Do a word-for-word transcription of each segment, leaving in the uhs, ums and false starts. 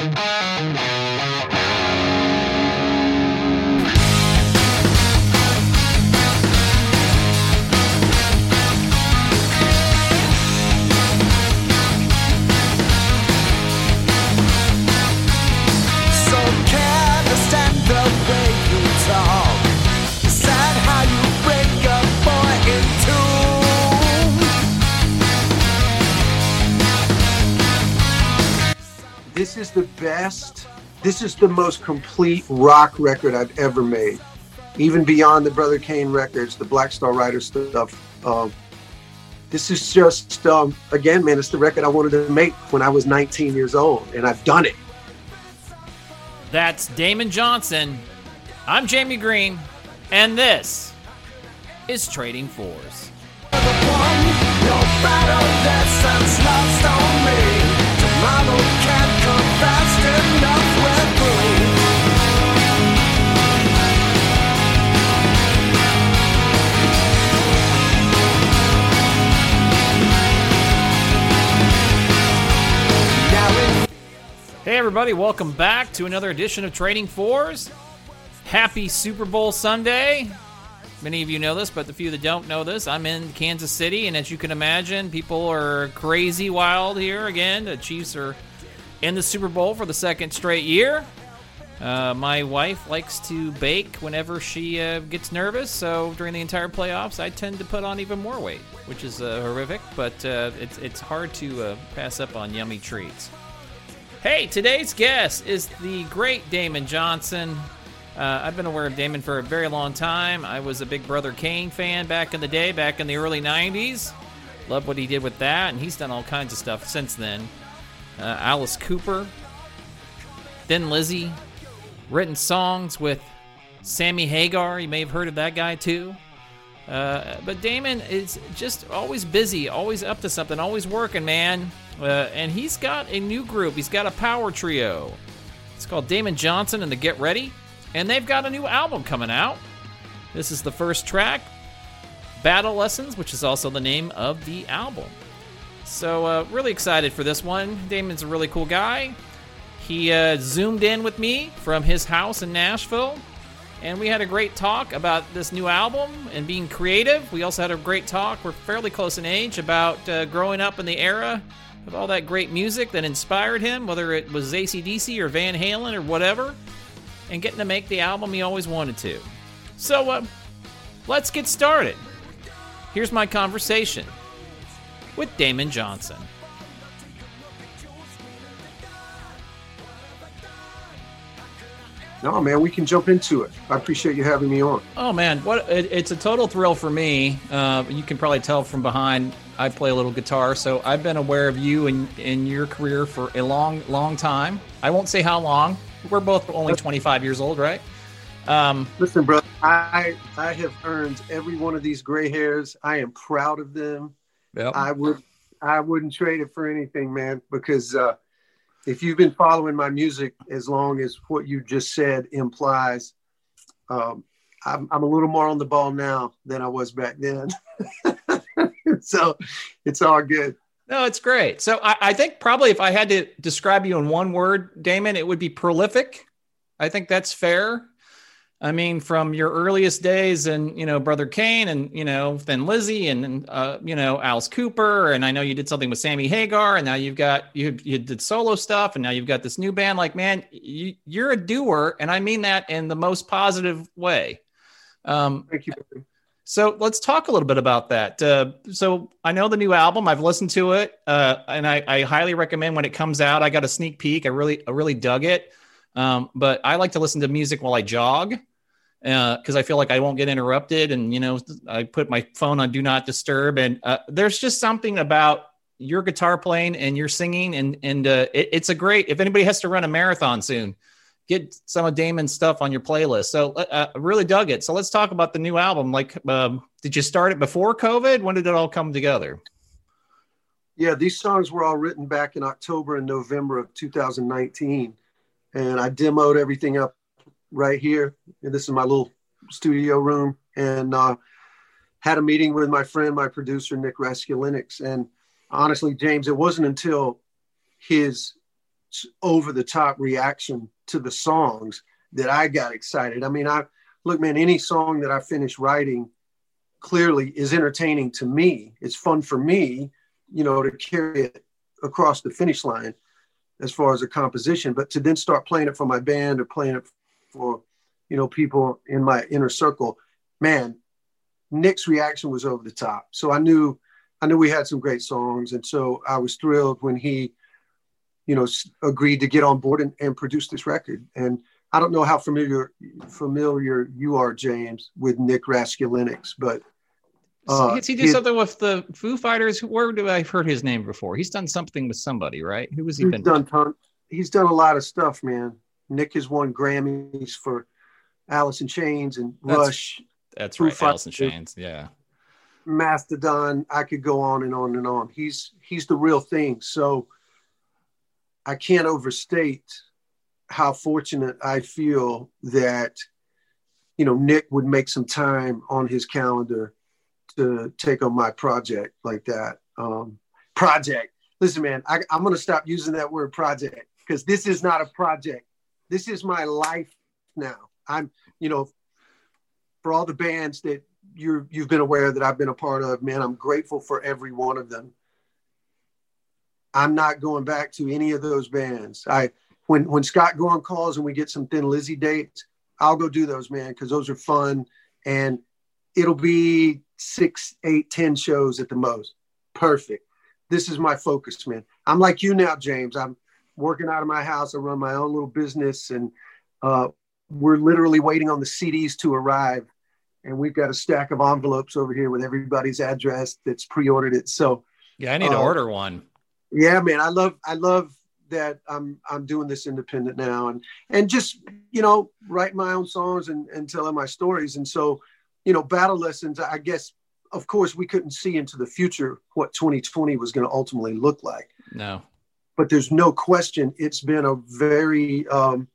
This is the best, this is the most complete rock record I've ever made. Even beyond the Brother Kane records, the Black Star Rider stuff. Um, this is just, um, again, man, it's the record I wanted to make when I was nineteen years old, and I've done it. That's Damon Johnson. I'm Jamie Green, and this is Trading Fours. Hey everybody, welcome back to another edition of Trading Fours. Happy Super Bowl Sunday. Many of you know this, but the few that don't know this, I'm in Kansas City, and as you can imagine, people are crazy wild here again. The Chiefs are in the Super Bowl for the second straight year. Uh, my wife likes to bake whenever she uh, gets nervous, so during the entire playoffs, I tend to put on even more weight, which is uh, horrific, but uh, it's, it's hard to uh, pass up on yummy treats. Hey, today's guest is the great Damon Johnson. Uh, I've been aware of Damon for a very long time. I was a big Brother Kane fan back in the day, back in the early nineties. Loved what he did with that, and he's done all kinds of stuff since then. Uh, Alice Cooper, Thin Lizzy, written songs with Sammy Hagar. You may have heard of that guy too. Uh, but Damon is just always busy, always up to something, always working, man. Uh, and he's got a new group. He's got a power trio. It's called Damon Johnson and the Get Ready. And they've got a new album coming out. This is the first track, Battle Lessons, which is also the name of the album. So uh, really excited for this one. Damon's a really cool guy. He uh, zoomed in with me from his house in Nashville. And we had a great talk about this new album and being creative. We also had a great talk, we're fairly close in age, about uh, growing up in the era of all that great music that inspired him, whether it was A C D C or Van Halen or whatever, and getting to make the album he always wanted to. So uh, let's get started. Here's my conversation with Damon Johnson. No, man, we can jump into it. I appreciate you having me on. Oh, man, what it, it's a total thrill for me. Uh, you can probably tell from behind, I play a little guitar, so I've been aware of you and, and your career for a long, long time. I won't say how long. We're both only twenty-five years old, right? Um, Listen, bro, I I have earned every one of these gray hairs. I am proud of them. Yep. I would I wouldn't trade it for anything, man, because uh, if you've been following my music as long as what you just said implies, um, I'm, I'm a little more on the ball now than I was back then. So it's all good. No, it's great. So I, I think probably if I had to describe you in one word, Damon, it would be prolific. I think that's fair. I mean, from your earliest days and, you know, Brother Kane and, you know, Thin Lizzy and, uh, you know, Alice Cooper. And I know you did something with Sammy Hagar, and now you've got, you, you did solo stuff, and now you've got this new band. Like, man, you, you're a doer. And I mean that in the most positive way. Um, Thank you. So let's talk a little bit about that. Uh, so I know the new album. I've listened to it, uh, and I, I highly recommend when it comes out. I got a sneak peek. I really, I really dug it. Um, but I like to listen to music while I jog because uh, I feel like I won't get interrupted. And, you know, I put my phone on Do Not Disturb. And uh, there's just something about your guitar playing and your singing. And, and uh, it, it's a great, if anybody has to run a marathon soon, get some of Damon's stuff on your playlist. So uh, I really dug it. So let's talk about the new album. Like, um, did you start it before COVID? When did it all come together? Yeah, these songs were all written back in October and November of two thousand nineteen. And I demoed everything up right here. And this is my little studio room. And uh, had a meeting with my friend, my producer, Nick Raskulinix. And honestly, James, it wasn't until his over the top reaction to the songs that I got excited. I mean, I look, man, any song that I finish writing clearly is entertaining to me. It's fun for me, you know, to carry it across the finish line as far as a composition, but to then start playing it for my band or playing it for, you know, people in my inner circle, man, Nick's reaction was over the top. So I knew, I knew we had some great songs. And so I was thrilled when he, you know, agreed to get on board and, and produce this record. And I don't know how familiar familiar you are, James, with Nick Raskulinecz, but uh, he did something with the Foo Fighters. Where do I heard his name before? He's done something with somebody, right? Who was he? He's been done ton, He's done a lot of stuff, man. Nick has won Grammys for Alice in Chains and that's, Rush. That's right, Alice in Chains. Yeah, Mastodon. I could go on and on and on. He's he's the real thing. So I can't overstate how fortunate I feel that, you know, Nick would make some time on his calendar to take on my project like that. Um, project. Listen, man, I, I'm going to stop using that word project because this is not a project. This is my life now. I'm, you know, for all the bands that you're, you've been aware that I've been a part of, man, I'm grateful for every one of them. I'm not going back to any of those bands. I, when, when Scott Gorham calls and we get some Thin Lizzy dates, I'll go do those, man, because those are fun. And it'll be six, eight, ten shows at the most. Perfect. This is my focus, man. I'm like you now, James. I'm working out of my house. I run my own little business, and uh, we're literally waiting on the C Ds to arrive. And we've got a stack of envelopes over here with everybody's address that's pre-ordered it. So yeah, I need uh, to order one. Yeah, man. I love, I love that I'm, I'm doing this independent now, and, and just, you know, write my own songs and, and telling my stories. And so, you know, Battle Lessons, I guess, of course, we couldn't see into the future what twenty twenty was going to ultimately look like. No. But there's no question it's been a very um,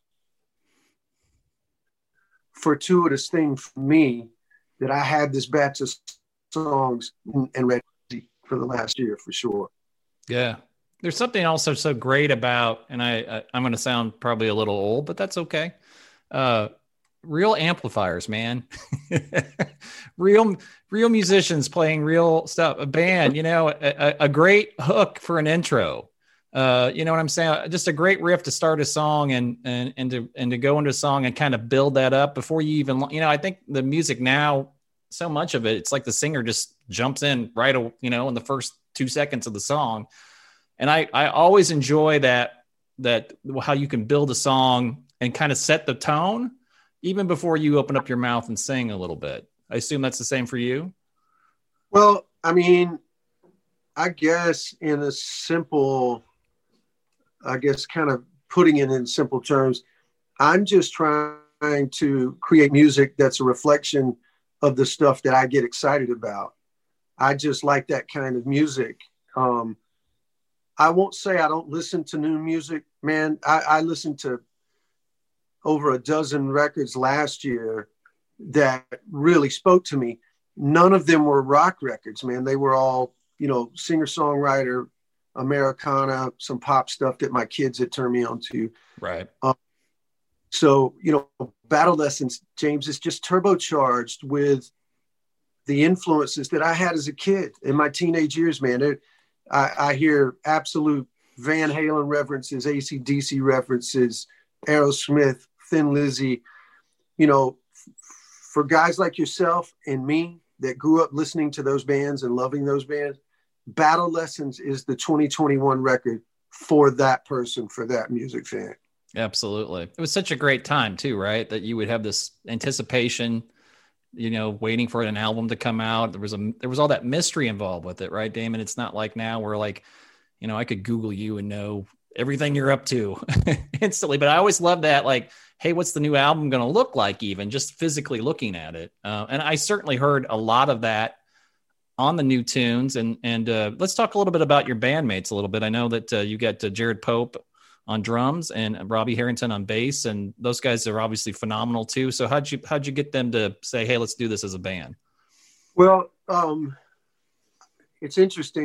fortuitous thing for me that I had this batch of songs and, and ready for the last year, for sure. Yeah. There's something also so great about, and I, I I'm going to sound probably a little old, but that's okay. Uh, real amplifiers, man. real, real musicians playing real stuff. A band, you know, a, a great hook for an intro. Uh, you know what I'm saying? Just a great riff to start a song and and and to and to go into a song and kind of build that up before you even, you know, I think the music now, so much of it, it's like the singer just jumps in right, you know, in the first two seconds of the song. And I, I always enjoy that, that how you can build a song and kind of set the tone even before you open up your mouth and sing a little bit. I assume that's the same for you. Well, I mean, I guess in a simple, I guess kind of putting it in simple terms, I'm just trying to create music that's a reflection of the stuff that I get excited about. I just like that kind of music. Um, I won't say I don't listen to new music, man. I, I listened to over a dozen records last year that really spoke to me. None of them were rock records, man. They were all, you know, singer-songwriter, Americana, some pop stuff that my kids had turned me on to. Right. Um, so, you know, Battle Lessons, James, is just turbocharged with the influences that I had as a kid in my teenage years, man. It, I, I hear absolute Van Halen references, A C D C references, Aerosmith, Thin Lizzy. You know, f- for guys like yourself and me that grew up listening to those bands and loving those bands, Battle Lessons is the twenty twenty-one record for that person, for that music fan. Absolutely. It was such a great time too, right? That you would have this anticipation, you know, waiting for an album to come out. There was a, there was all that mystery involved with it, right, Damon? It's not like now where, like, you know, I could Google you and know everything you're up to instantly. But I always love that, like, hey, what's the new album going to look like, even just physically looking at it? Uh, and I certainly heard a lot of that on the new tunes. And, and uh, let's talk a little bit about your bandmates a little bit. I know that uh, you got uh, Jared Pope on drums and Robbie Harrington on bass, and those guys are obviously phenomenal too. So how'd you, how'd you get them to say, hey, let's do this as a band? Well, um, it's interesting.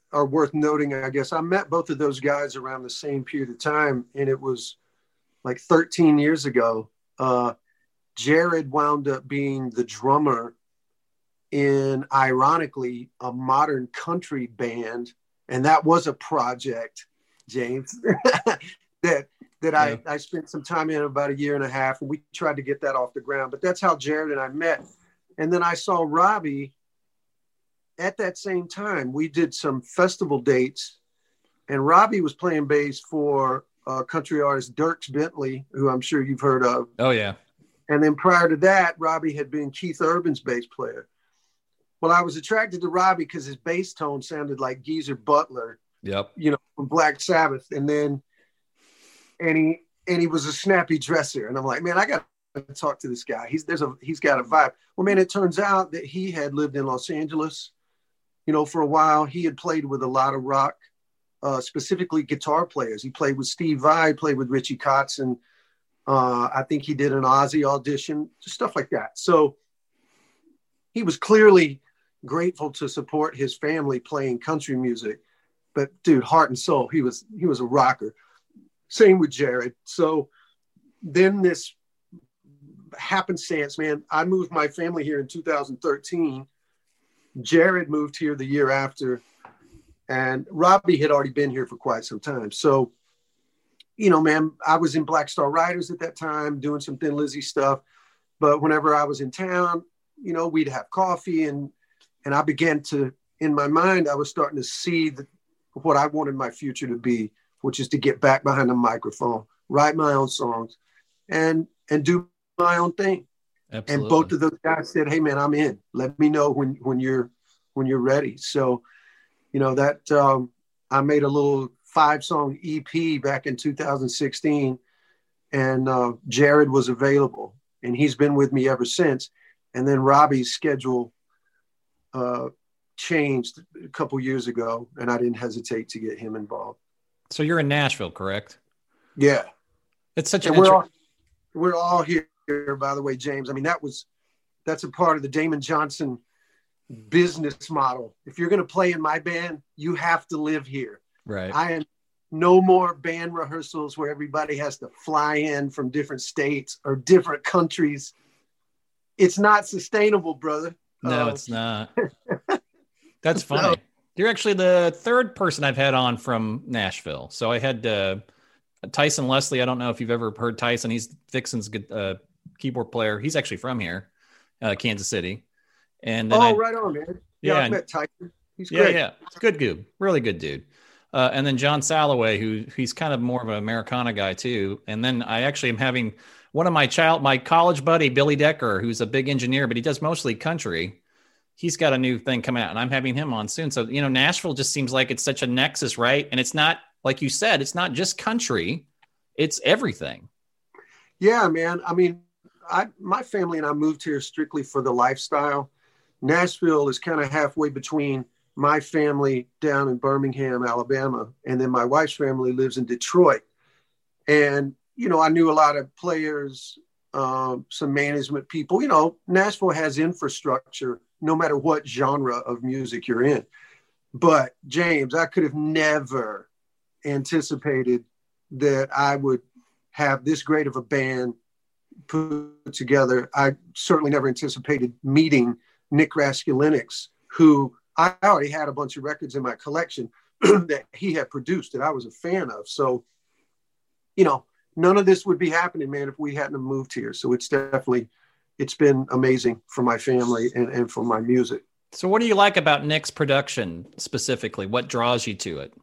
are worth noting, I guess. I met both of those guys around the same period of time, and it was like thirteen years ago. Uh, Jared wound up being the drummer in, ironically, a modern country band, and that was a project, James, that that yeah. I, I spent some time in about a year and a half, and we tried to get that off the ground. But that's how Jared and I met. And then I saw Robbie at that same time. We did some festival dates, and Robbie was playing bass for uh, country artist Dierks Bentley, who I'm sure you've heard of. Oh, yeah. And then prior to that, Robbie had been Keith Urban's bass player. Well, I was attracted to Robbie because his bass tone sounded like Geezer Butler, yep, you know, from Black Sabbath. And then, and he, and he was a snappy dresser. And I'm like, man, I got to talk to this guy. He's, there's a, he's got a vibe. Well, man, it turns out that he had lived in Los Angeles, you know, for a while. He had played with a lot of rock, uh, specifically guitar players. He played with Steve Vai, played with Richie Kotzen. Uh, I think he did an Ozzy audition, just stuff like that. So he was clearly grateful to support his family playing country music, but dude, heart and soul, he was he was a rocker. Same with Jared. So then this happenstance, man, I moved my family here in two thousand thirteen. Jared moved here the year after, and Robbie had already been here for quite some time. So, you know, man, I was in Black Star Riders at that time, doing some Thin Lizzy stuff. But whenever I was in town, you know, we'd have coffee, and and I began to, in my mind, I was starting to see the, what I wanted my future to be, which is to get back behind the microphone, write my own songs, and and do my own thing. Absolutely. And both of those guys said, "Hey, man, I'm in. Let me know when when you're when you're ready." So, you know, that um, I made a little five song E P back in two thousand sixteen, and uh, Jared was available, and he's been with me ever since. And then Robbie's schedule uh, changed a couple years ago, and I didn't hesitate to get him involved. So you're in Nashville, correct? Yeah. It's such and an we're inter- all, we're all here, by the way, James. I mean, that was that's a part of the Damon Johnson business model. If you're going to play in my band, you have to live here. Right. I am no more band rehearsals where everybody has to fly in from different states or different countries. It's not sustainable, brother. No, uh, it's not. That's funny. No. You're actually the third person I've had on from Nashville. So I had uh, Tyson Leslie. I don't know if you've ever heard Tyson. He's Vixen's good, uh, keyboard player. He's actually from here, uh, Kansas City. And then oh, I, right on, man. Yeah, yeah, I met Tyson. He's yeah, great. yeah, good dude, really good dude. Uh, and then John Salloway, who he's kind of more of an Americana guy too. And then I actually am having one of my child, my college buddy, Billy Decker, who's a big engineer, but he does mostly country. He's got a new thing coming out, and I'm having him on soon. So, you know, Nashville just seems like it's such a nexus, right? And it's not, like you said, it's not just country, it's everything. Yeah, man. I mean, I my family and I moved here strictly for the lifestyle. Nashville is kind of halfway between my family down in Birmingham, Alabama, and then my wife's family lives in Detroit. And, you know, I knew a lot of players, um, some management people. You know, Nashville has infrastructure no matter what genre of music you're in. But, James, I could have never anticipated that I would have this great of a band put together. I certainly never anticipated meeting Nick Raskulinecz, who I already had a bunch of records in my collection that he had produced that I was a fan of. So, you know, none of this would be happening, man, if we hadn't have moved here. So it's definitely, it's been amazing for my family and, and for my music. So what do you like about Nick's production specifically? What draws you to it?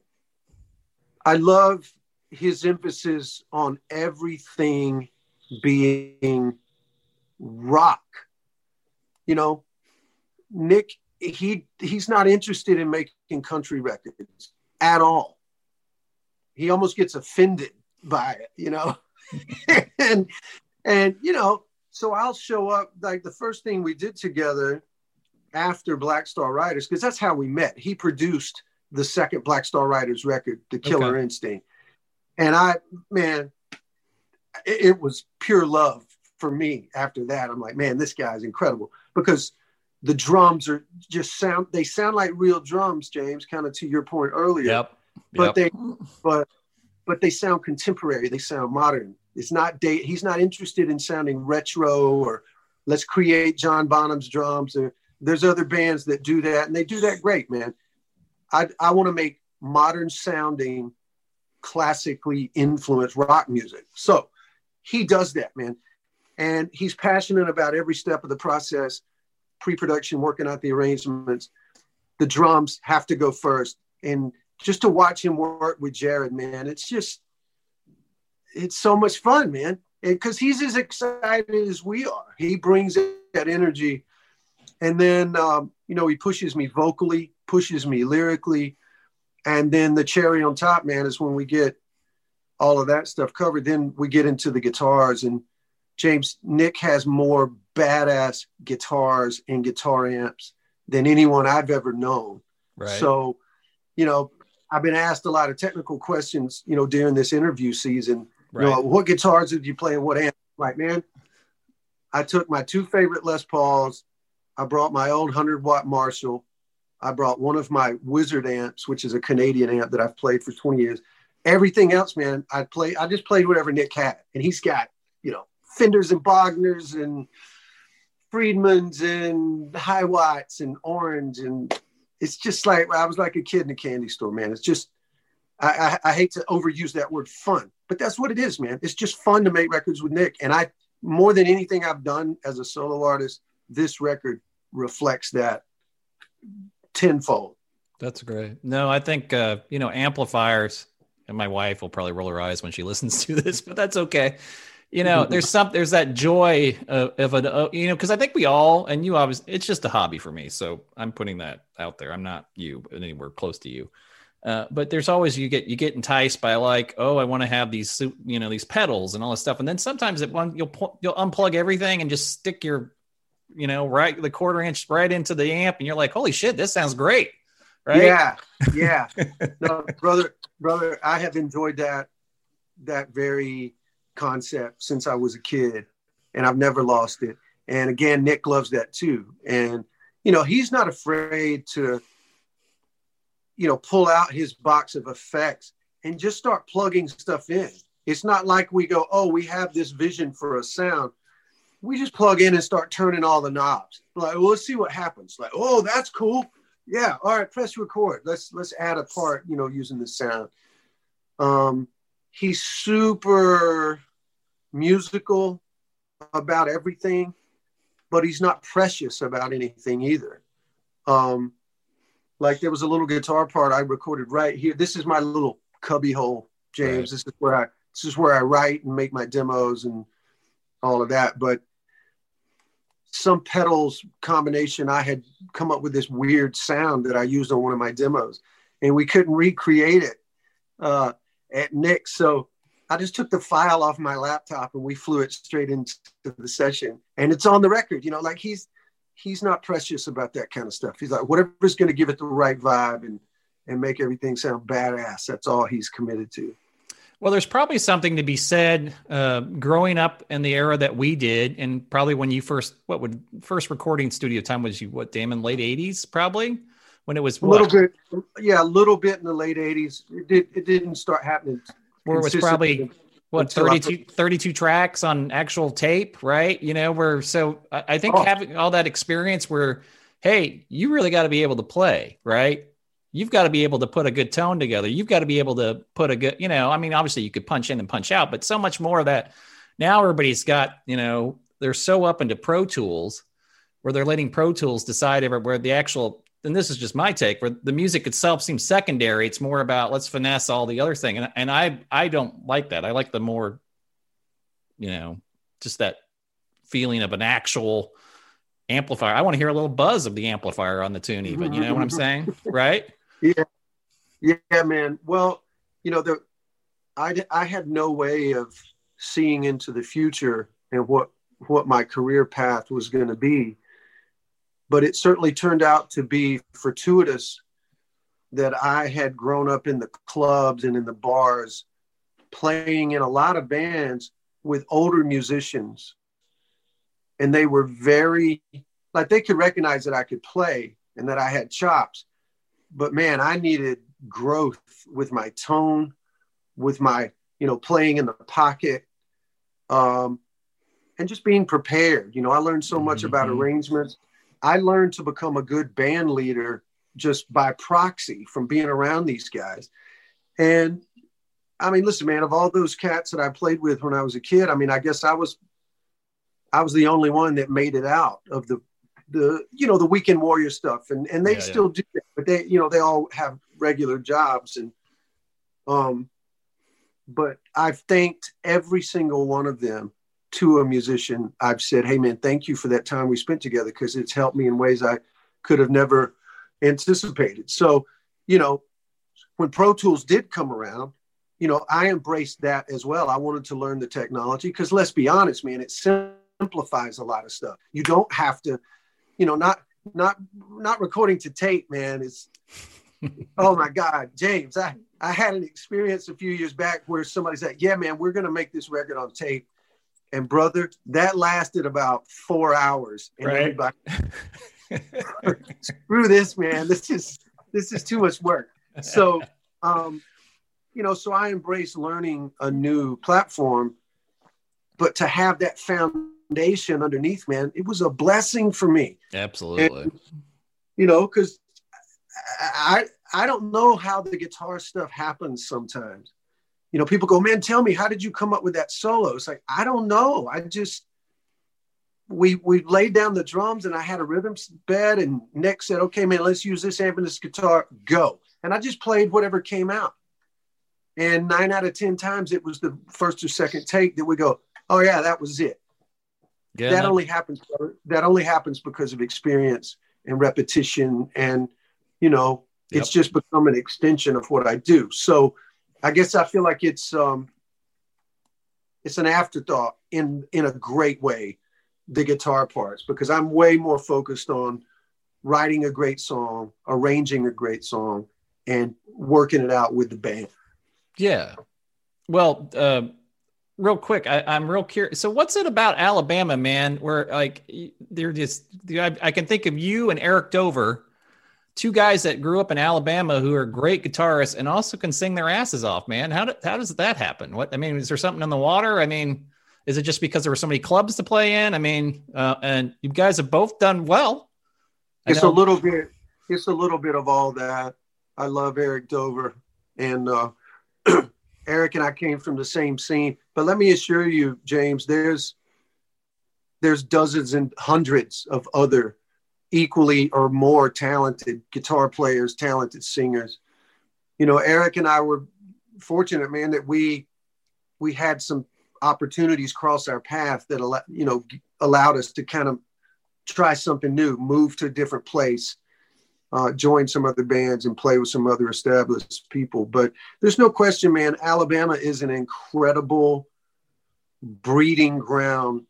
I love his emphasis on everything being rock. You know, Nick, he he's not interested in making country records at all. He almost gets offended by it, you know. and and you know, so I'll show up, like the first thing we did together after Black Star Riders, because that's how we met. He produced the second Black Star Riders record, The Killer okay. Instinct. And I, man, it, it was pure love for me after that. I'm like, man, this guy's incredible. Because the drums are just sound, they sound like real drums, James, kind of to your point earlier. Yep. But yep. they, but, but they sound contemporary. They sound modern. It's not date. He's not interested in sounding retro or let's create John Bonham's drums. Or there's other bands that do that, and they do that great, man. I I want to make modern sounding, classically influenced rock music. So he does that, man. And he's passionate about every step of the process, pre-production, working out the arrangements. The drums have to go first. And just to watch him work with Jared, man, it's just, it's so much fun, man. Because he's as excited as we are. He brings that energy. And then, um, you know, he pushes me vocally, pushes me lyrically. And then the cherry on top, man, is when we get all of that stuff covered, then we get into the guitars. And James, Nick has more badass guitars and guitar amps than anyone I've ever known. Right. So, you know, I've been asked a lot of technical questions, you know, during this interview season. Right. You know, what guitars did you play and what amp? Like, man, I took my two favorite Les Pauls. I brought my old one hundred watt Marshall. I brought one of my Wizard amps, which is a Canadian amp that I've played for twenty years. Everything else, man, I play. I just played whatever Nick had. And he's got, you know, Fenders and Bogners and Friedmans and High Watts and Orange. And it's just like, I was like a kid in a candy store, man. It's just, I, I, I hate to overuse that word fun, but that's what it is, man. It's just fun to make records with Nick. And I, more than anything I've done as a solo artist, this record reflects that tenfold. That's great. No, I think, uh, you know, amplifiers, and my wife will probably roll her eyes when she listens to this, but that's okay. You know, there's some, there's that joy of, of a, uh, you know, because I think we all, and you obviously, it's just a hobby for me. So I'm putting that out there. I'm not you anywhere close to you. Uh, but there's always, you get, you get enticed by like, oh, I want to have these, you know, these pedals and all this stuff. And then sometimes it one, you'll, you'll unplug everything and just stick your, you know, right, the quarter inch right into the amp. And you're like, holy shit, this sounds great. Right. Yeah. Yeah. No, brother, brother, I have enjoyed that, that very concept since I was a kid, and I've never lost it. And again, Nick loves that too. And, you know, he's not afraid to, you know, pull out his box of effects and just start plugging stuff in. It's not like we go, oh, we have this vision for a sound. We just plug in and start turning all the knobs. Like, well, let's see what happens. Like, oh, that's cool. Yeah. All right. Press record. Let's, let's add a part, you know, using the sound. Um, He's super musical about everything, but he's not precious about anything either. Um, like there was a little guitar part I recorded right here. This is my little cubby hole, James. Right. This is where I this is where I write and make my demos and all of that. But some pedals combination, I had come up with this weird sound that I used on one of my demos, and we couldn't recreate it. Uh, at Nick. So I just took the file off my laptop and we flew it straight into the session, and it's on the record. You know, like he's, he's not precious about that kind of stuff. He's like, whatever's going to give it the right vibe and, and make everything sound badass. That's all he's committed to. Well, there's probably something to be said, uh, growing up in the era that we did. And probably when you first, what would first recording studio time was you, what, Damon, late eighties, probably? When it was a little bit, yeah, a little bit in the late eighties. It did. It didn't start happening. Where it was probably what thirty-two, thirty-two tracks on actual tape, right? You know, where so I, I think oh. having all that experience, where hey, you really got to be able to play, right? You've got to be able to put a good tone together. You've got to be able to put a good, you know, I mean, obviously you could punch in and punch out, but so much more of that. Now everybody's got, you know, they're so up into Pro Tools, where they're letting Pro Tools decide where the actual. And this is just my take, where the music itself seems secondary. It's more about let's finesse all the other thing. And, and I, I don't like that. I like the more, you know, just that feeling of an actual amplifier. I want to hear a little buzz of the amplifier on the tune even, you know what I'm saying? Right. Yeah. Yeah, man. Well, you know, the, I, I had no way of seeing into the future and what, what my career path was going to be. But it certainly turned out to be fortuitous that I had grown up in the clubs and in the bars, playing in a lot of bands with older musicians. And they were very like they could recognize that I could play and that I had chops, but man, I needed growth with my tone, with my, you know, playing in the pocket, um, and just being prepared. You know, I learned so much mm-hmm. about arrangements. I learned to become a good band leader just by proxy from being around these guys. And I mean, listen, man, of all those cats that I played with when I was a kid, I mean, I guess I was, I was the only one that made it out of the, the, you know, the Weekend Warrior stuff. And, and they yeah, still yeah. do that, but they, you know, they all have regular jobs. And, um, but I've thanked every single one of them to a musician. I've said, hey man, thank you for that time we spent together, because it's helped me in ways I could have never anticipated. So, you know, when Pro Tools did come around, you know, I embraced that as well. I wanted to learn the technology because, let's be honest, man, it simplifies a lot of stuff. You don't have to, you know, not not not recording to tape, man. It's oh my God, James. I I had an experience a few years back where somebody said, "Yeah, man, we're gonna make this record on tape," and brother, that lasted about four hours. And right. everybody, screw this, man. This is this is too much work. So. um You know, so I embrace learning a new platform, but to have that foundation underneath, man, it was a blessing for me. Absolutely. And, you know, because I I don't know how the guitar stuff happens sometimes. You know, people go, man, tell me, how did you come up with that solo? It's like, I don't know. I just, we we laid down the drums and I had a rhythm bed, and Nick said, okay, man, let's use this amp and this guitar, go. And I just played whatever came out. And nine out of ten times, it was the first or second take that we go, oh yeah, that was it. Yeah, that, that only happens. That only happens because of experience and repetition, and you know, yep. It's just become an extension of what I do. So, I guess I feel like it's um, it's an afterthought in in a great way, the guitar parts, because I'm way more focused on writing a great song, arranging a great song, and working it out with the band. Yeah. Well, uh, real quick, I, I'm real curious. So what's it about Alabama, man, where like they're just, I, I can think of you and Eric Dover, two guys that grew up in Alabama who are great guitarists and also can sing their asses off, man. How, do, how does that happen? What, I mean, is there something in the water? I mean, is it just because there were so many clubs to play in? I mean, uh, and you guys have both done well. I it's know. a little bit, it's a little bit of all that. I love Eric Dover, and, uh, Eric and I came from the same scene, but let me assure you, James, there's there's dozens and hundreds of other equally or more talented guitar players, talented singers. You know, Eric and I were fortunate, man, that we we had some opportunities cross our path that allowed, you know, allowed us to kind of try something new, move to a different place. Uh, join some other bands and play with some other established people. But there's no question, man, Alabama is an incredible breeding ground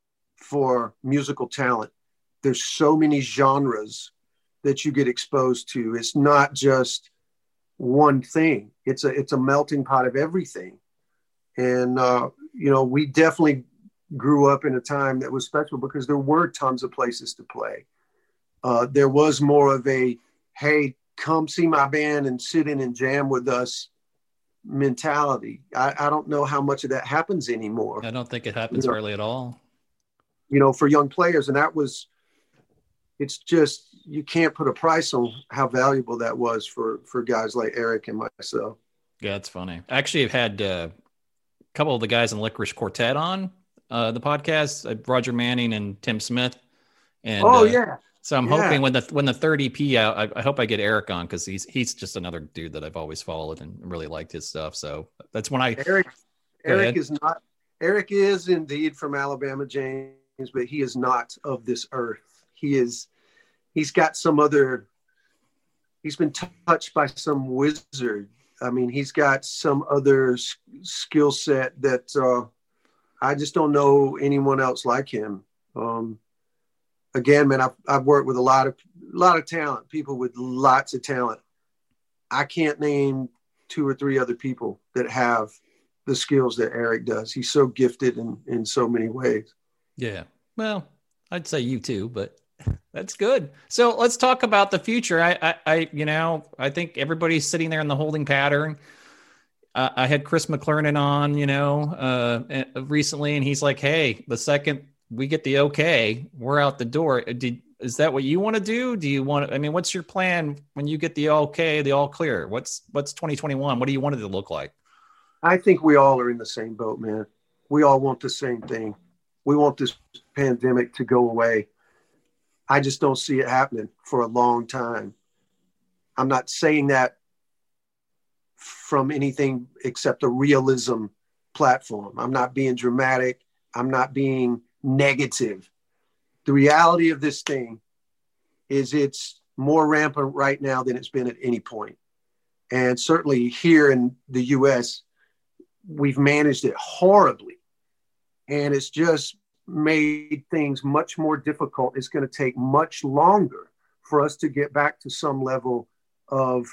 for musical talent. There's so many genres that you get exposed to. It's not just one thing. It's a, it's a melting pot of everything. And, uh, you know, we definitely grew up in a time that was special because there were tons of places to play. Uh, there was more of a, hey, come see my band and sit in and jam with us mentality. I, I don't know how much of that happens anymore. I don't think it happens you know, hardly at all. You know, for young players. And that was, it's just, you can't put a price on how valuable that was for, for guys like Eric and myself. Yeah, it's funny. I actually have had uh, a couple of the guys in Licorice Quartet on uh, the podcast, uh, Roger Manning and Tim Smith. And, oh, uh, yeah. So I'm yeah. hoping when the when the third E P out, I, I hope I get Eric on because he's he's just another dude that I've always followed and really liked his stuff. So that's when I Eric Eric ahead. is not Eric is indeed from Alabama, James, but he is not of this earth. He is he's got some other. He's been t- touched by some wizard. I mean, he's got some other s- skill set that uh, I just don't know anyone else like him. Um, Again, man, I've, I've worked with a lot of a lot of talent, people with lots of talent. I can't name two or three other people that have the skills that Eric does. He's so gifted in, in so many ways. Yeah. Well, I'd say you too, but That's good. So let's talk about the future. I, I, I you know, I think everybody's sitting there in the holding pattern. Uh, I had Chris McClernand on, you know, uh, recently, and he's like, "Hey, the second we get the okay, we're out the door." Did is that what you want to do? Do you want? I mean, what's your plan when you get the okay, the all clear? What's what's twenty twenty-one? What do you want it to look like? I think we all are in the same boat, man. We all want the same thing. We want this pandemic to go away. I just don't see it happening for a long time. I'm not saying that from anything except a realism platform. I'm not being dramatic. I'm not being negative. The reality of this thing is it's more rampant right now than it's been at any point. And certainly here in the U S, we've managed it horribly. And it's just made things much more difficult. It's going to take much longer for us to get back to some level of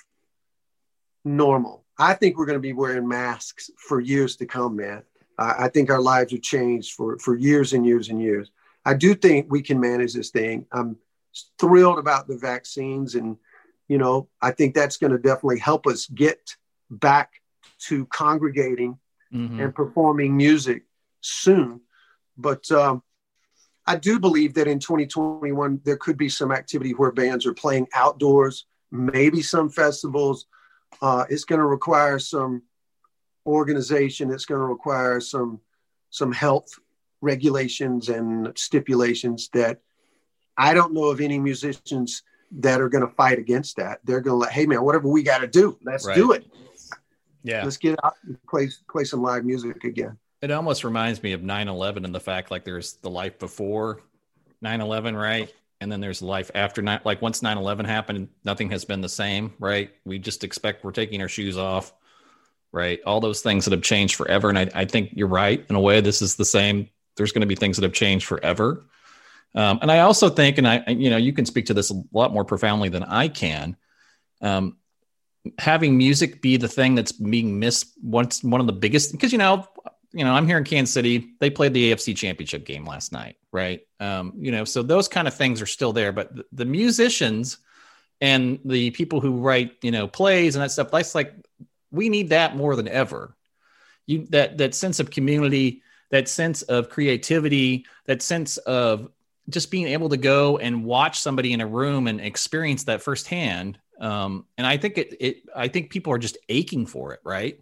normal. I think we're going to be wearing masks for years to come, man. I, I think our lives have changed for, for years and years and years. I do think we can manage this thing. I'm thrilled about the vaccines, and, you know, I think that's going to definitely help us get back to congregating mm-hmm. and performing music soon. But um, I do believe that in twenty twenty-one, there could be some activity where bands are playing outdoors, maybe some festivals. Uh, it's going to require some organization. It's going to require some some health regulations and stipulations that I don't know of any musicians that are going to fight against that. They're going to let, hey, man, whatever we got to do, let's right. do it. Yeah. Let's get out and play, play some live music again. It almost reminds me of nine eleven and the fact like there's the life before nine eleven, right? And then there's life after nine. Like once nine eleven happened, nothing has been the same, right? We just expect we're taking our shoes off, right? All those things that have changed forever. And I, I think you're right. In a way, this is the same. There's going to be things that have changed forever. Um, and I also think, and I, you know, you can speak to this a lot more profoundly than I can. Um, having music be the thing that's being missed. Once one of the biggest, because, you know, you know, I'm here in Kansas City. They played the A F C Championship game last night, right? Um, you know, so those kind of things are still there. But the, the musicians and the people who write, you know, plays and that stuff, that's like, we need that more than ever. You that that sense of community, that sense of creativity, that sense of just being able to go and watch somebody in a room and experience that firsthand. Um, and I think it, it, I think people are just aching for it, right?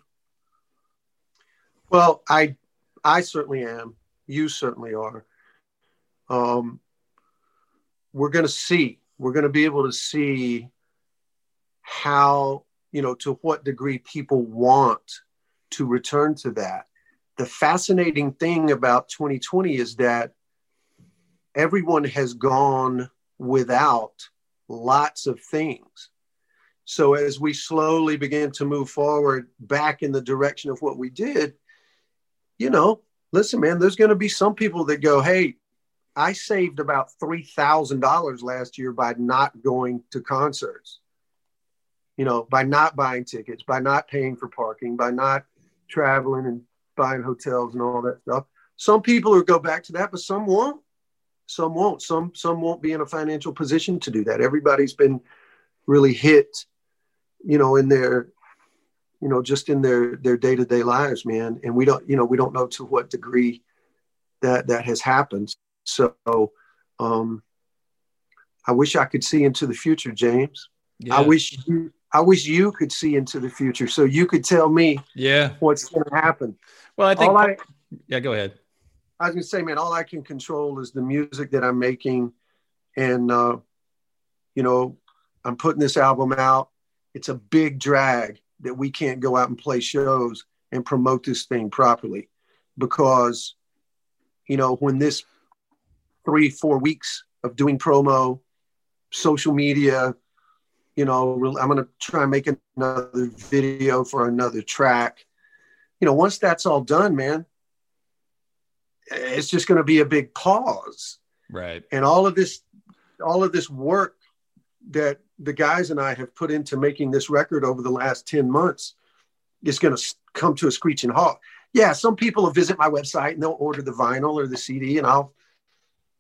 Well, I, I certainly am. You certainly are. Um, we're going to see, we're going to be able to see how, you know, to what degree people want to return to that. The fascinating thing about twenty twenty is that everyone has gone without lots of things. So as we slowly begin to move forward back in the direction of what we did, you know, listen, man, there's going to be some people that go, hey, I saved about three thousand dollars last year by not going to concerts, you know, by not buying tickets, by not paying for parking, by not traveling and buying hotels and all that stuff. Some people will go back to that, but some won't. Some won't. Some some won't be in a financial position to do that. Everybody's been really hit, you know, in their, you know, just in their their day-to-day lives, man. And we don't, you know, we don't know to what degree that that has happened. So um, I wish I could see into the future, James. Yeah. I wish you I wish you could see into the future so you could tell me yeah what's going to happen. Well, I think I, yeah, go ahead. I was going to say, man, all I can control is the music that I'm making. And, uh, you know, I'm putting this album out. It's a big drag that we can't go out and play shows and promote this thing properly because, you know, when this three, four weeks of doing promo, social media, you know, I'm going to try and make another video for another track. You know, once that's all done, man, it's just going to be a big pause. Right. And all of this, all of this work that the guys and I have put into making this record over the last ten months is going to come to a screeching halt. Yeah. Some people will visit my website and they'll order the vinyl or the C D and I'll,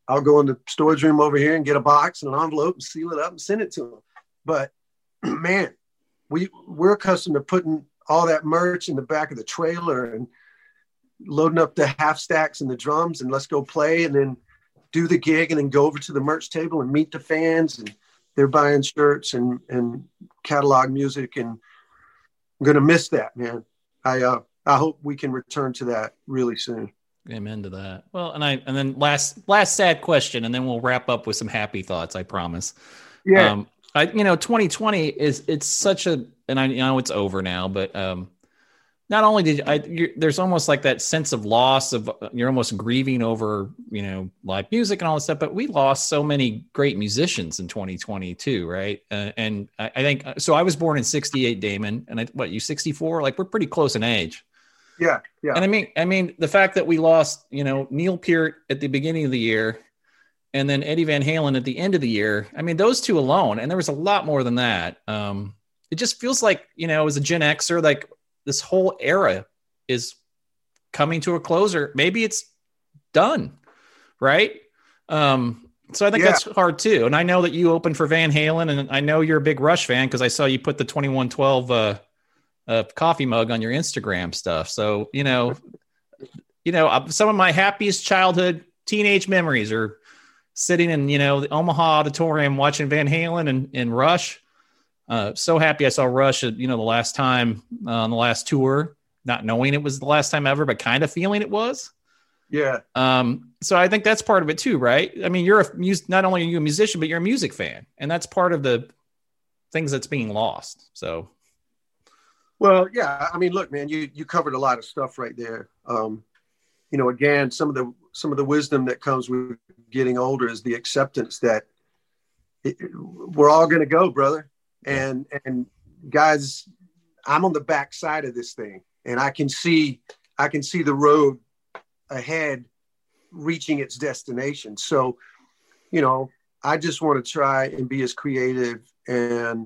I'll go in the storage room over here and get a box and an envelope and seal it up and send it to them. But man, we we're accustomed to putting all that merch in the back of the trailer and loading up the half stacks and the drums and let's go play and then do the gig and then go over to the merch table and meet the fans and they're buying shirts and, and catalog music. And I'm going to miss that, man. I, uh, I hope we can return to that really soon. Amen to that. Well, and I, and then last, last sad question, and then we'll wrap up with some happy thoughts. I promise. Yeah. Um, I, you know, twenty twenty is, it's such a, and I you know it's over now, but, um, not only did I, you're, there's almost like that sense of loss of you're almost grieving over, you know, live music and all this stuff, but we lost so many great musicians in twenty twenty-two. Right. Uh, and I, I think, so I was born in sixty-eight, Damon, and I, what, you sixty-four? Like we're pretty close in age. Yeah. Yeah. And I mean, I mean, the fact that we lost, you know, Neil Peart at the beginning of the year and then Eddie Van Halen at the end of the year. I mean, those two alone, and there was a lot more than that. Um, it just feels like, you know, as a Gen Xer, like, this whole era is coming to a closer. Maybe it's done. Right. Um, so I think yeah. that's hard too. And I know that you opened for Van Halen and I know you're a big Rush fan because I saw you put the twenty-one twelve uh, uh, coffee mug on your Instagram stuff. So, you know, you know, some of my happiest childhood teenage memories are sitting in, you know, the Omaha Auditorium watching Van Halen and, and Rush. Uh, so happy I saw Rush, you know, the last time uh, on the last tour, not knowing it was the last time ever, but kind of feeling it was. Yeah. Um, so I think that's part of it too, right? I mean, you're a mus- not only are you a musician, but you're a music fan, and that's part of the things that's being lost. So, well, yeah. I mean, look, man, you you covered a lot of stuff right there. Um, you know, again, some of the some of the wisdom that comes with getting older is the acceptance that it, we're all going to go, brother. And, and guys, I'm on the back side of this thing and I can see, I can see the road ahead reaching its destination. So, you know, I just want to try and be as creative and,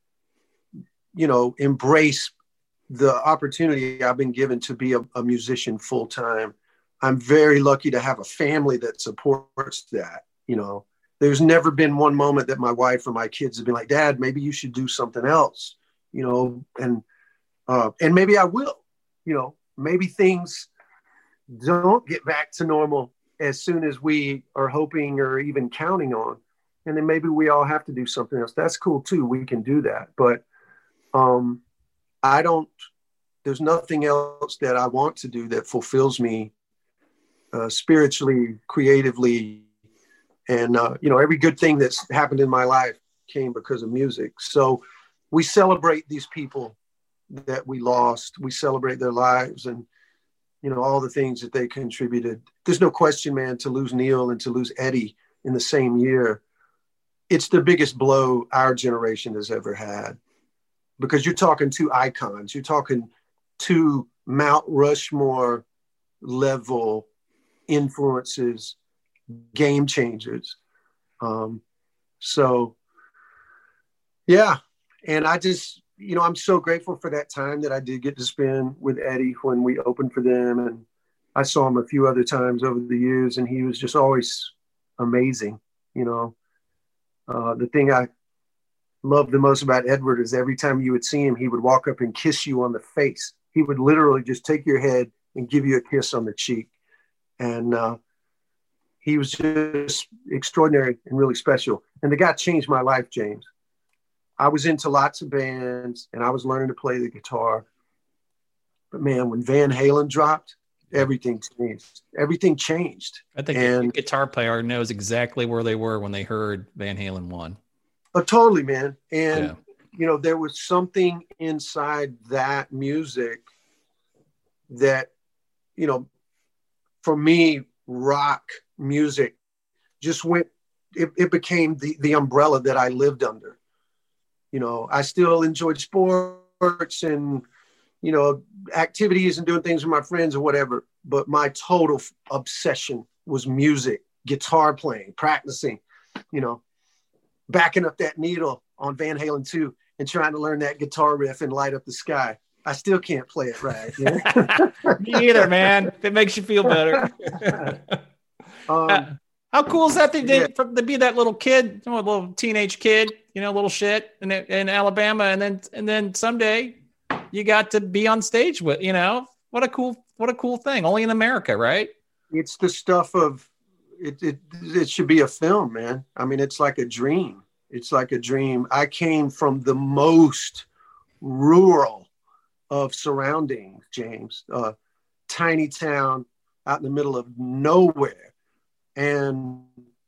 you know, embrace the opportunity I've been given to be a, a musician full time. I'm very lucky to have a family that supports that, you know. There's never been one moment that my wife or my kids have been like, Dad, maybe you should do something else, you know, and, uh, and maybe I will, you know, maybe things don't get back to normal as soon as we are hoping or even counting on. And then maybe we all have to do something else. That's cool too. We can do that. But um, I don't, there's nothing else that I want to do that fulfills me uh, spiritually, creatively. And, uh, you know, every good thing that's happened in my life came because of music. So we celebrate these people that we lost. We celebrate their lives and, you know, all the things that they contributed. There's no question, man, to lose Neil and to lose Eddie in the same year. It's the biggest blow our generation has ever had because you're talking two icons. You're talking two Mount Rushmore level influences, game changers. Um, so, yeah. And I just, you know, I'm so grateful for that time that I did get to spend with Eddie when we opened for them. And I saw him a few other times over the years, and he was just always amazing. You know, uh, the thing I love the most about Edward is every time you would see him, he would walk up and kiss you on the face. He would literally just take your head and give you a kiss on the cheek. And, uh, he was just extraordinary and really special. And the guy changed my life, James. I was into lots of bands and I was learning to play the guitar. But man, when Van Halen dropped, everything changed. Everything changed. I think and, a guitar player knows exactly where they were when they heard Van Halen one. Oh, totally, man. And, yeah. you know, there was something inside that music that, you know, for me, rock music just went, it, it became the, the umbrella that I lived under. You know, I still enjoyed sports and, you know, activities and doing things with my friends or whatever. But my total obsession was music, guitar playing, practicing, you know, backing up that needle on Van Halen two and trying to learn that guitar riff and Light Up the Sky. I still can't play it right. You know? Me either, man. If it makes you feel better. um, uh, How cool is that? They Yeah. did to be that little kid, you know, a little teenage kid, you know, little shit in in Alabama, and then and then someday you got to be on stage with, you know, what a cool what a cool thing. Only in America, right? It's the stuff of it. It it should be a film, man. I mean, it's like a dream. It's like a dream. I came from the most rural of surroundings, James, uh, tiny town out in the middle of nowhere. And,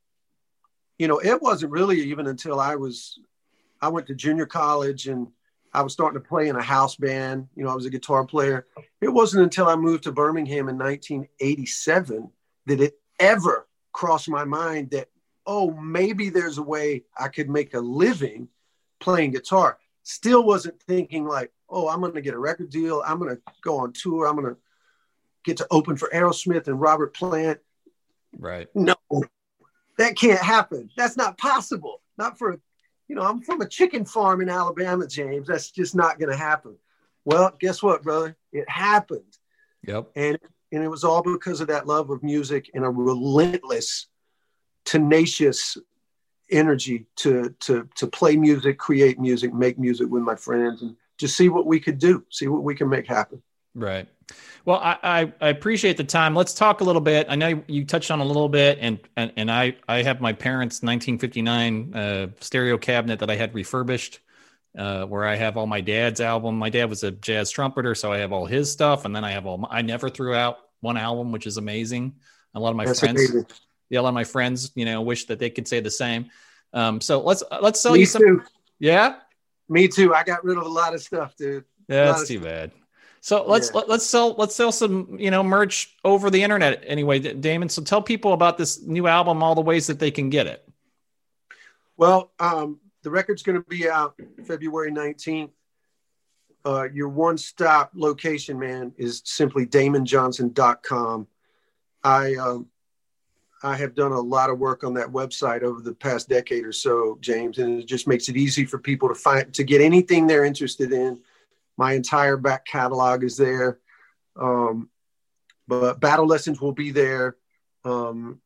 you know, it wasn't really even until I was, I went to junior college and I was starting to play in a house band. You know, I was a guitar player. It wasn't until I moved to Birmingham in nineteen eighty-seven that it ever crossed my mind that, oh, maybe there's a way I could make a living playing guitar. Still wasn't thinking like, oh, I'm going to get a record deal. I'm going to go on tour. I'm going to get to open for Aerosmith and Robert Plant. Right. No, that can't happen. That's not possible. Not for, you know, I'm from a chicken farm in Alabama, James. That's just not going to happen. Well, guess what, brother? It happened. Yep. And, and it was all because of that love of music and a relentless, tenacious energy to, to, to play music, create music, make music with my friends, and just see what we could do, see what we can make happen. Right. Well, I, I, I appreciate the time. Let's talk a little bit. I know you touched on a little bit, and and, and I, I have my parents' nineteen fifty-nine uh, stereo cabinet that I had refurbished, uh, where I have all my dad's album. My dad was a jazz trumpeter, so I have all his stuff, and then I have all. My, I never threw out one album, which is amazing. A lot of my That's friends, amazing. yeah, a lot of my friends, you know, wish that they could say the same. Um, so let's let's sell Me you some. too. Yeah. Me too. I got rid of a lot of stuff, dude. Yeah, A lot that's of too stuff. bad. So let's Yeah. let, let's sell let's sell some, you know, merch over the internet anyway, Damon. So tell people about this new album, all the ways that they can get it. Well, um, the record's going to be out February nineteenth. Uh, your one-stop location, man, is simply damon johnson dot com. I um, I have done a lot of work on that website over the past decade or so, James, and it just makes it easy for people to find to get anything they're interested in. My entire back catalog is there. Um, but Battle Lessons will be there. Um,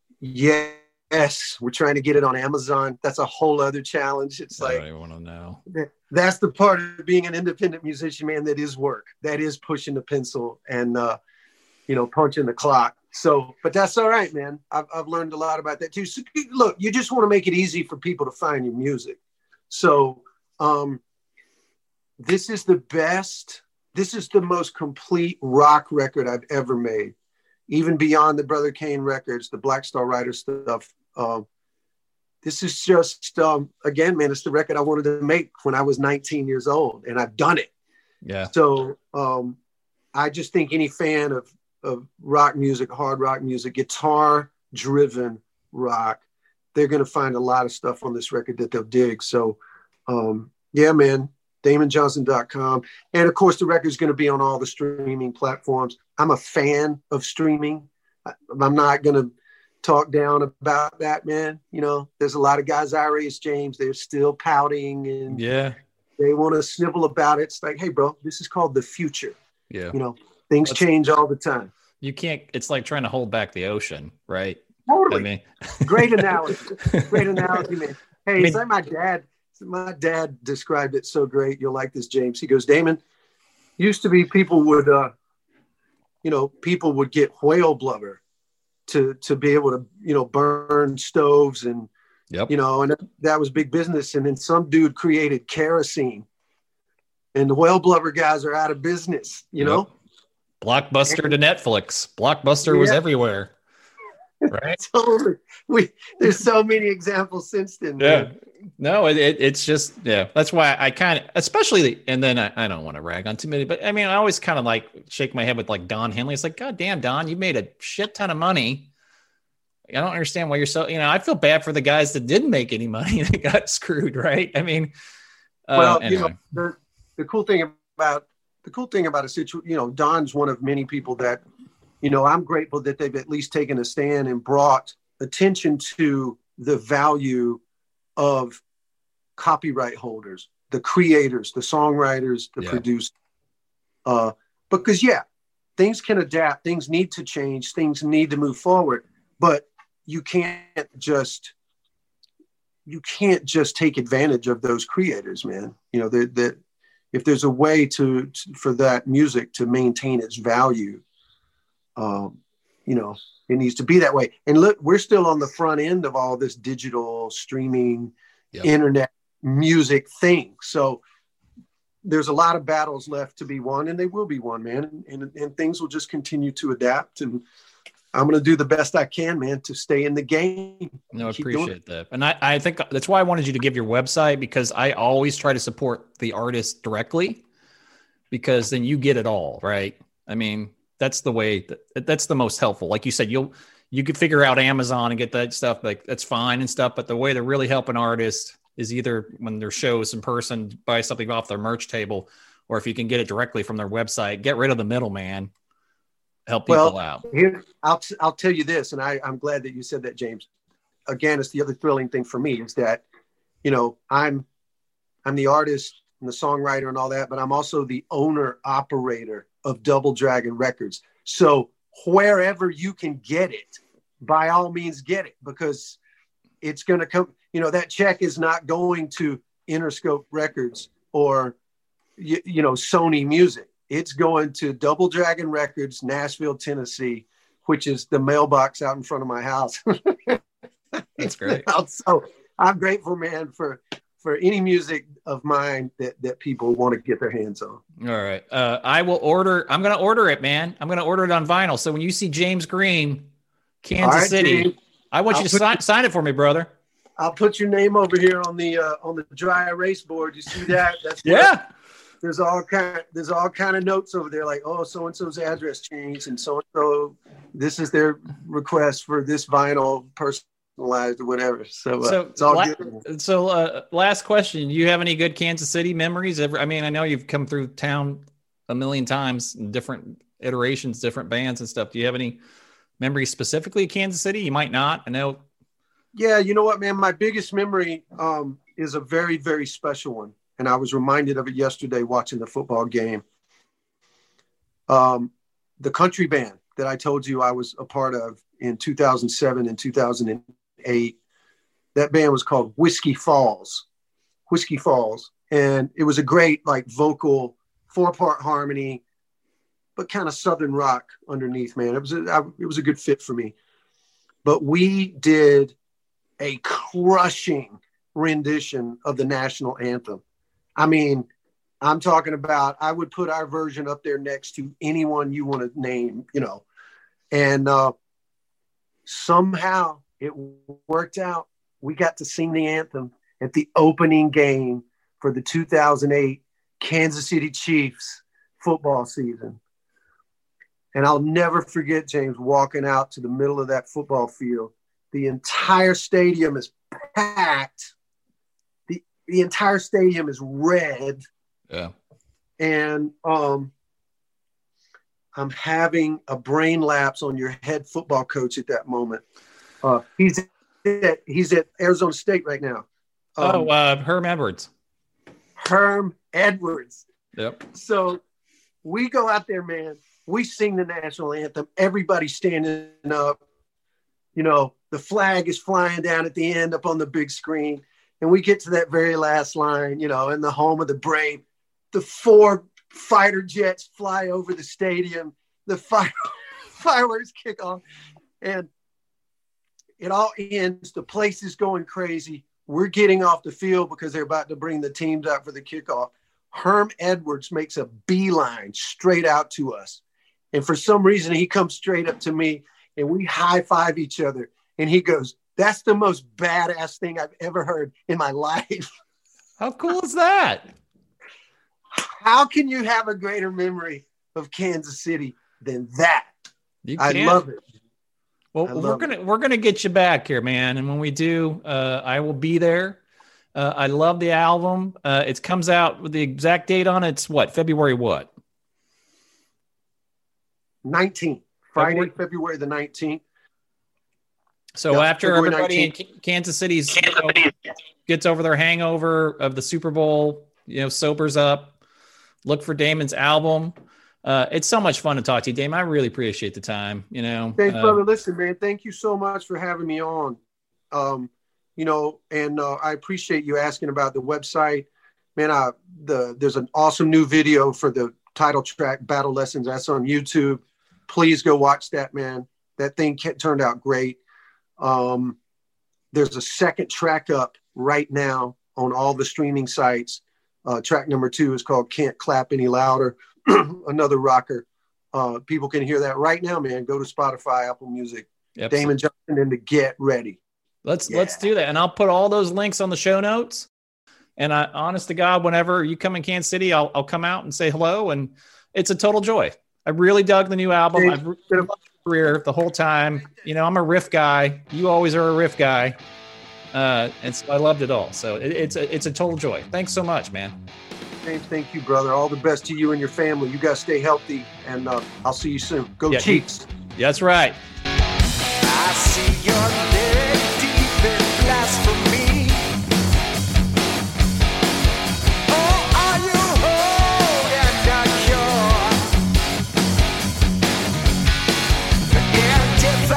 yes, we're trying to get it on Amazon. That's a whole other challenge. It's I like, don't even want to know. that's the part of being an independent musician, man. That is work. That is pushing the pencil and, uh, you know, punching the clock. So, but that's all right, man. I've, I've learned a lot about that too. So, look, you just want to make it easy for people to find your music. So, um, this is the best, this is the most complete rock record I've ever made. Even beyond the Brother Kane records, the Black Star Rider stuff. Um, this is just, um, again, man, it's the record I wanted to make when I was nineteen years old, and I've done it. Yeah. So um, I just think any fan of, of rock music, hard rock music, guitar-driven rock, they're going to find a lot of stuff on this record that they'll dig. So, um, yeah, man. damon johnson dot com. And of course, the record's going to be on all the streaming platforms. I'm a fan of streaming. I, I'm not going to talk down about that, man. You know, there's a lot of guys our age, James, they're still pouting and Yeah. they want to snivel about it. It's like, hey, bro, this is called the future. Yeah. You know, things That's- change all the time. You can't, it's like trying to hold back the ocean, right? Totally. I mean, Great analogy. Great analogy, man. Hey, I mean- it's like my dad. My dad described it so great. You'll like this, James. He goes, Damon, used to be people would, uh, you know, people would get whale blubber to to be able to, you know, burn stoves and, Yep. you know, and that was big business. And then some dude created kerosene, and the whale blubber guys are out of business. You Yep. know, Blockbuster to Netflix. Blockbuster was Yeah. everywhere. Right? totally. We there's so many examples since then. Yeah. man. No, it, it, it's just, yeah, that's why I kind of, especially, and then I, I don't want to rag on too many, but I mean, I always kind of like shake my head with like Don Henley. It's like, God damn, Don, you made a shit ton of money. I don't understand why you're so, you know, I feel bad for the guys that didn't make any money that got screwed, right? I mean, uh, Well, anyway. you know, the, the cool thing about the cool thing about a situation, you know, Don's one of many people that, you know, I'm grateful that they've at least taken a stand and brought attention to the value of copyright holders, the creators, the songwriters, the Yeah. producers. Uh, because yeah, things can adapt, things need to change, things need to move forward. But you can't just you can't just take advantage of those creators, man. You know, that that if there's a way to, to for that music to maintain its value, um, you know, it needs to be that way. And look, we're still on the front end of all this digital streaming, yep. internet music thing. So there's a lot of battles left to be won, and they will be won, man. And, and, and things will just continue to adapt. And I'm going to do the best I can, man, to stay in the game. No, I appreciate that. And I, I think that's why I wanted you to give your website, because I always try to support the artist directly, because then you get it all, right? I mean, that's the way that, that's the most helpful. Like you said, you'll, you could figure out Amazon and get that stuff. Like that's fine and stuff. But the way to really help an artist is either when their shows in person, buy something off their merch table, or if you can get it directly from their website, get rid of the middleman. Help people well, out. Here, I'll I'll tell you this, and I, I'm glad that you said that, James. Again, it's the other thrilling thing for me is that, you know, I'm I'm the artist and the songwriter and all that, but I'm also the owner operator of Double Dragon Records. So wherever you can get it, by all means, get it, because it's going to come. You know, that check is not going to Interscope Records or you, you know Sony Music. It's going to Double Dragon Records, Nashville, Tennessee, which is the mailbox out in front of my house. That's great. So I'm grateful, man, for for any music of mine that, that people want to get their hands on. All right. Uh, I will order. I'm going to order it, man. I'm going to order it on vinyl. So when you see James Green, Kansas right, City, James, I want I'll you to sign, sign it for me, brother. I'll put your name over here on the uh, on the dry erase board. You see that? That's yeah. There's all kind. There's all kind of notes over there, like, oh, so and so's address changed, and so and so, this is their request for this vinyl, personalized or whatever. So, uh, so it's all la- good. So, uh, last question: do you have any good Kansas City memories? Ever? I mean, I know you've come through town a million times, different iterations, different bands and stuff. Do you have any memories specifically of Kansas City? You might not. I know. Yeah, you know what, man? My biggest memory um, is a very, very special one. And I was reminded of it yesterday watching the football game. Um, the country band that I told you I was a part of in two thousand seven and two thousand eight, that band was called Whiskey Falls. Whiskey Falls. And it was a great, like, vocal, four-part harmony, but kind of Southern rock underneath, man. It was a, I, it was a good fit for me. But we did a crushing rendition of the national anthem. I mean, I'm talking about, I would put our version up there next to anyone you want to name, you know, and uh, somehow it worked out. We got to sing the anthem at the opening game for the two thousand eight Kansas City Chiefs football season. And I'll never forget, James, walking out to the middle of that football field. The entire stadium is packed. The entire stadium is red. Yeah. And um, I'm having a brain lapse on your head football coach at that moment. Uh, he's at, he's at Arizona State right now. Um, oh, uh, Herm Edwards. Herm Edwards. Yep. So we go out there, man. We sing the national anthem. Everybody's standing up. You know, the flag is flying down at the end up on the big screen. And we get to that very last line, you know, in the home of the brave. The four fighter jets fly over the stadium. The fire, fireworks kick off. And it all ends. The place is going crazy. We're getting off the field because they're about to bring the teams out for the kickoff. Herm Edwards makes a beeline straight out to us. And for some reason, he comes straight up to me, and we high-five each other. And he goes, "That's the most badass thing I've ever heard in my life." How cool is that? How can you have a greater memory of Kansas City than that? You I can. love it. Well, love we're gonna it. we're gonna get you back here, man. And when we do, uh, I will be there. Uh, I love the album. Uh, it comes out with the exact date on it. It's what, February what? nineteenth. Friday, February, February the nineteenth. So yep, after February everybody nineteenth. In Kansas City you know, gets over their hangover of the Super Bowl, you know, sobers up, look for Damon's album. Uh, it's so much fun to talk to you, Dame. I really appreciate the time. You know, Thanks, uh, brother. Listen, man, thank you so much for having me on. Um, you know, and uh, I appreciate you asking about the website. Man, I, the there's an awesome new video for the title track, Battle Lessons. That's on YouTube. Please go watch that, man. That thing turned out great. Um, there's a second track up right now on all the streaming sites. Uh, track number two is called Can't Clap Any Louder. Another rocker. Uh, people can hear that right now, man. Go to Spotify, Apple Music. Yep. Damon Johnson and the Get Ready. Let's Yeah. let's do that. And I'll put all those links on the show notes. And I, honest to God, whenever you come in Kansas City, I'll, I'll come out and say hello. And it's a total joy. I really dug the new album. Hey, I've really loved your career the whole time. You know, I'm a riff guy. You always are a riff guy. Uh, and so I loved it all. So it, it's a, it's a total joy. Thanks so much, man. James, thank you, brother. All the best to you and your family. You guys stay healthy, and uh, I'll see you soon. Go Yeah, Chiefs. That's right. I see your neck deep in blasphemy. Oh, are you whole and not pure? And if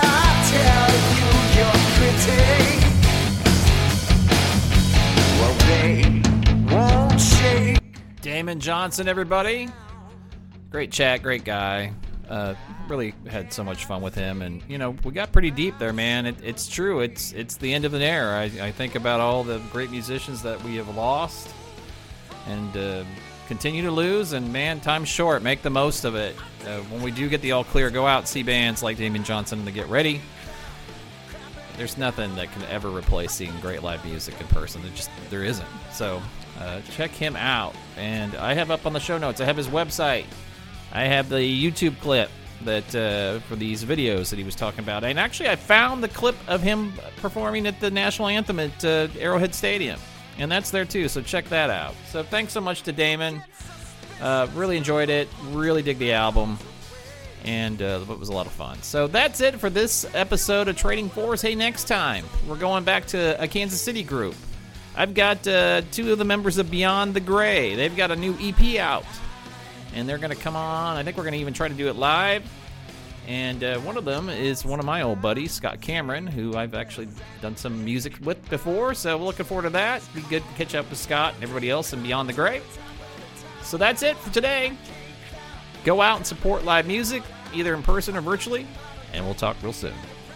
I tell you you're pretty, well, they won't shake. Damon Johnson, everybody. Great chat, great guy. Uh, really had so much fun with him, and you know we got pretty deep there, man. It, it's true. It's it's the end of an era. I, I think about all the great musicians that we have lost, and uh, continue to lose. And man, time's short. Make the most of it. Uh, when we do get the all clear, go out and see bands like Damon Johnson to get ready. There's nothing that can ever replace seeing great live music in person. There just there isn't. So uh, check him out. And I have up on the show notes. I have his website. I have the YouTube clip that uh, for these videos that he was talking about. And actually, I found the clip of him performing at the national anthem at uh, Arrowhead Stadium. And that's there too, so check that out. So thanks so much to Damon. Uh, really enjoyed it. Really dig the album. And uh, it was a lot of fun. So that's it for this episode of Trading Fours. Hey, next time, we're going back to a Kansas City group. I've got uh, two of the members of Beyond the Gray. They've got a new E P out. And they're going to come on. I think we're going to even try to do it live. And uh, one of them is one of my old buddies, Scott Cameron, who I've actually done some music with before. So we're looking forward to that. Be good to catch up with Scott and everybody else in Beyond the Gray. So that's it for today. Go out and support live music, either in person or virtually. And we'll talk real soon.